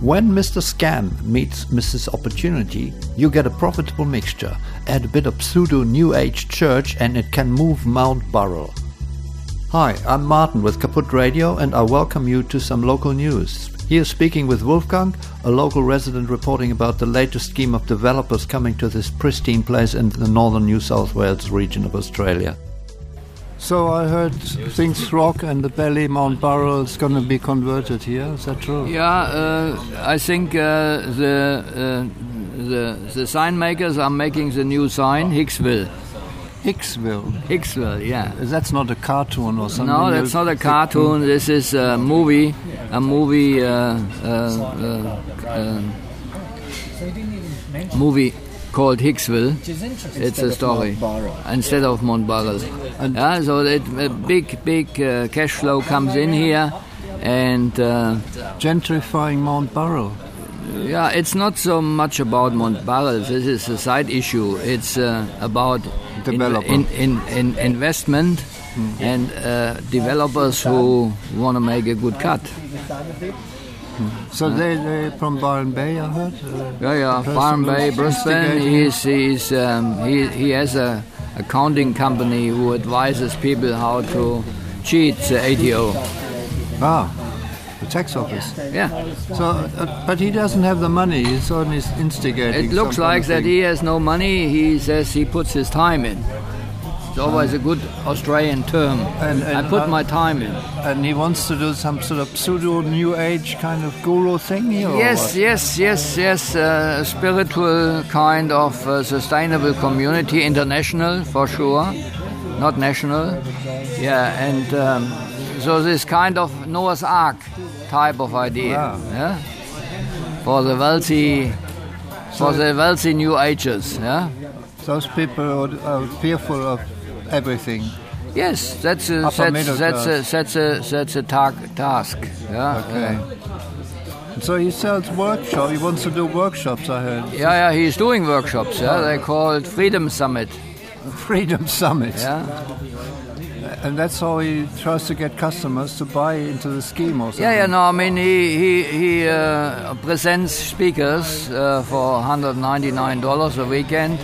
When Mr. Scam meets Mrs. Opportunity, you get a profitable mixture. Add a bit of pseudo New Age church and it can move Mount Burrell. Hi, I'm Martin with Kaput Radio and I welcome you to some local news. Here speaking with Wolfgang, a local resident reporting about the latest scheme of developers coming to this pristine place in the northern New South Wales region of Australia. So I heard Things Rock and the Belly, Mount Burrell, is going to be converted here. Is that true? Yeah, I think the sign makers are making the new sign, Hicksville. Hicksville, yeah. That's not a cartoon or something? No, that's not a cartoon. This is a movie called Hicksville. It's a story instead of Mount Burrell. Yeah, so a big cash flow comes in here, and gentrifying Mount Burrell. Yeah, it's not so much about Mount Burrell. This is a side issue. It's about investment and developers who want to make a good cut. So they're from Byron Bay, I heard? Yeah, Byron Bay, Brisbane. He has a accounting company who advises people how to cheat the ATO. The tax office. Yeah. So, but he doesn't have the money. He's only instigating. It looks like that he has no money. He says he puts his time in. It's always a good Australian term. I put my time in. And he wants to do some sort of pseudo New Age kind of guru thing here? Yes. A spiritual kind of sustainable community, international for sure, not national. Yeah, and so this kind of Noah's Ark type of idea. Wow. Yeah? For the wealthy New Agers. Yeah. Those people are fearful of everything. Yes, that's a task. Yeah. Okay. So he sells workshops. He wants to do workshops, I heard. Yeah, he's doing workshops. Yeah, they're called Freedom Summit. Freedom Summit. Yeah. And that's how he tries to get customers to buy into the scheme or something. Yeah. No, I mean he presents speakers for $199 a weekend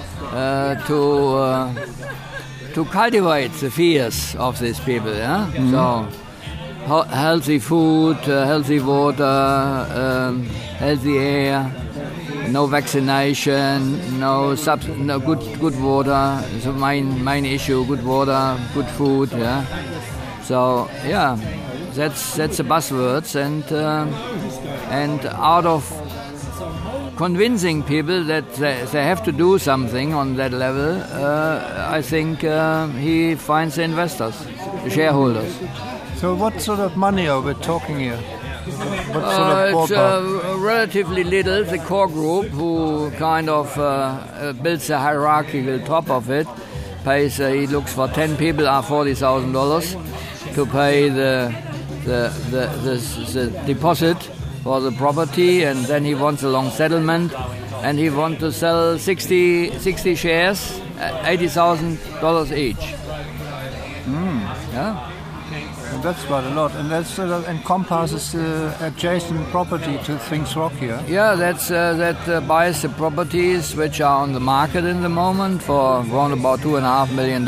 to cultivate the fears of these people. Yeah. Mm-hmm. So healthy food, healthy water, healthy air. No vaccination, no good water. It's the main issue. Good water, good food. Yeah. So yeah, that's the buzzwords, and out of convincing people that they have to do something on that level, I think he finds the investors, the shareholders. So what sort of money are we talking here? It's relatively little. The core group, who kind of builds a hierarchical top of it, pays. He looks for 10 people are $40,000 to pay the deposit for the property, and then he wants a long settlement, and he wants to sell 60 shares, $80,000 each. Yeah. And that's quite a lot, and that sort of encompasses adjacent property to Things Rock here. Yeah, that buys the properties which are on the market in the moment for around about $2.5 million,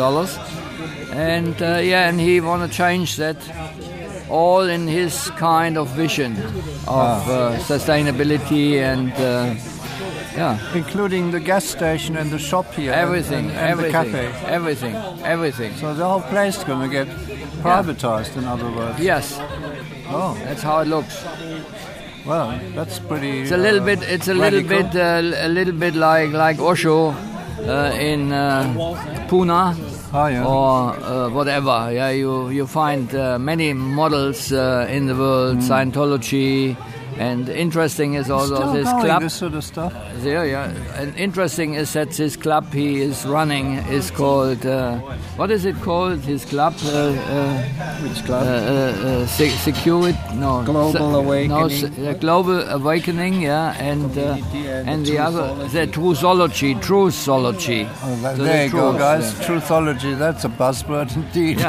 and he want to change that all in his kind of vision of sustainability and including the gas station and the shop here, everything, the cafe, everything. So the whole place is going to get privatized, in other words. Yes. Oh, that's how it looks. Well, that's pretty. It's a little bit. It's a little bit like Osho in Pune. Or whatever. Yeah, you find many models in the world. Scientology. And interesting is also this club. This sort of stuff. Yeah. And interesting is that this club he is running is called. What is it called? His club. Which club? Security. No. Global Awakening. No, Global Awakening. Yeah, and the other, the Truthology. Oh, there you go, guys. Yeah. Truthology. That's a buzzword indeed. Yeah.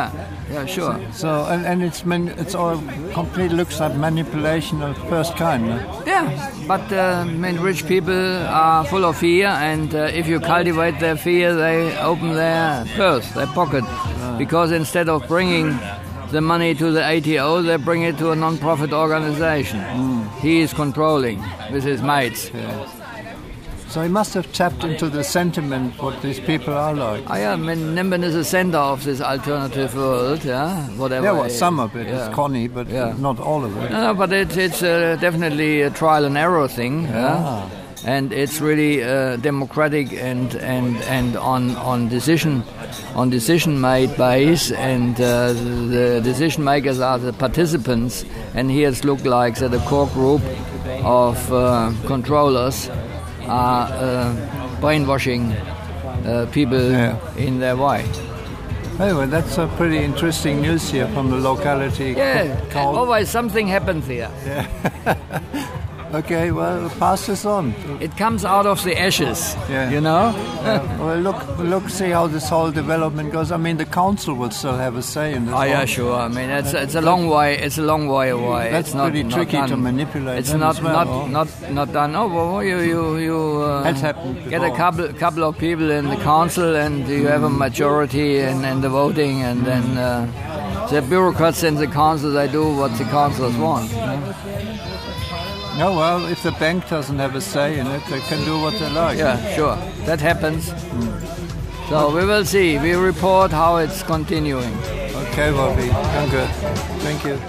Yeah, sure. So and it's all complete looks like manipulation of first kind. No? Yeah, but rich people are full of fear, and if you cultivate their fear, they open their purse, their pocket, because instead of bringing the money to the ATO, they bring it to a non-profit organization. He is controlling with his mates. Yeah. So he must have tapped into the sentiment what these people are like. Nimbin is the center of this alternative world, whatever. Yeah, well, some of it is conny, but not all of it. No, but it's definitely a trial and error thing. And it's really democratic and on decision made base, and the decision makers are the participants. And here it looks like that a core group of controllers are brainwashing people in their way. Anyway, that's a pretty interesting news here from the locality. Yeah, always something happens here. Yeah. Okay, well, pass this on. It comes out of the ashes, you know? Well, look, see how this whole development goes. I mean, the council will still have a say in this. Oh, yeah, sure. I mean, it's a long way. It's a long way away. That's pretty tricky to manipulate. It's not done. Oh, well, you get a couple of people in the council, and you have a majority in the voting, and then the bureaucrats in the council, they do what the councillors want. No, well, if the bank doesn't have a say in it, they can do what they like. Yeah, sure. That happens. So we will see. We report how it's continuing. Okay, Bobby. I'm good. Thank you.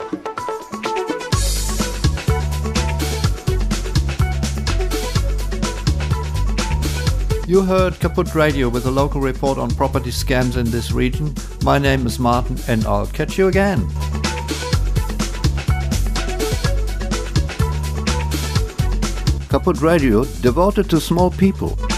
You heard Kaput Radio with a local report on property scams in this region. My name is Martin, and I'll catch you again. Kaput Radio, devoted to small people.